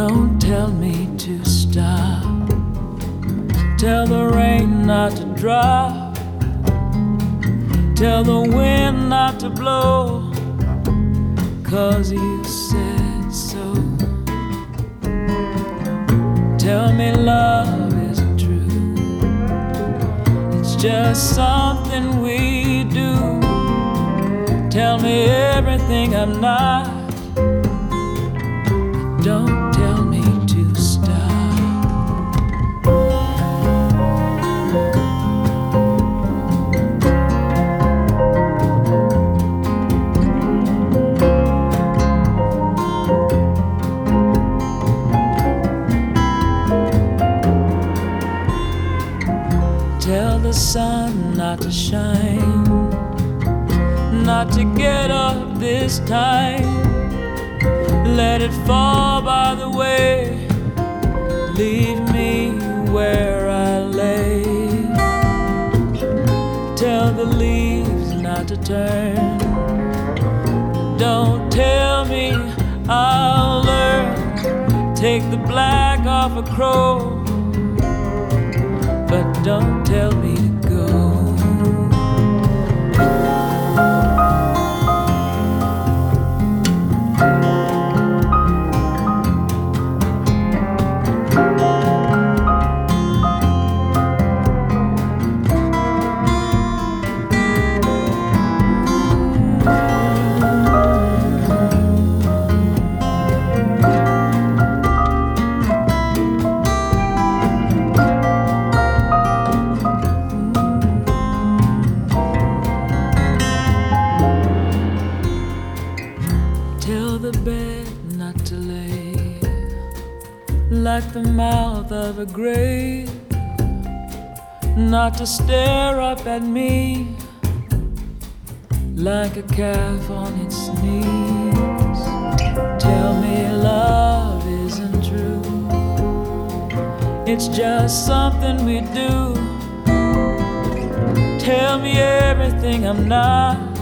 Don't tell me to stop. Tell the rain not to drop. Tell the wind not to blow, 'cause you said so. Tell me love isn't true. It's just something we do. Tell me everything I'm not. Don't tell me to stop. Tell the sun not to shine, not to get up this time. Let it fall by the way. Leave me where I lay. Tell the leaves not to turn. Don't tell me I'll learn. Take the black off a crow, but don't tell me to go. Tell the bed not to lay like the mouth of a grave, not to stare up at me like a calf on its knees. Tell me love isn't true. It's just something we do. Tell me everything I'm not.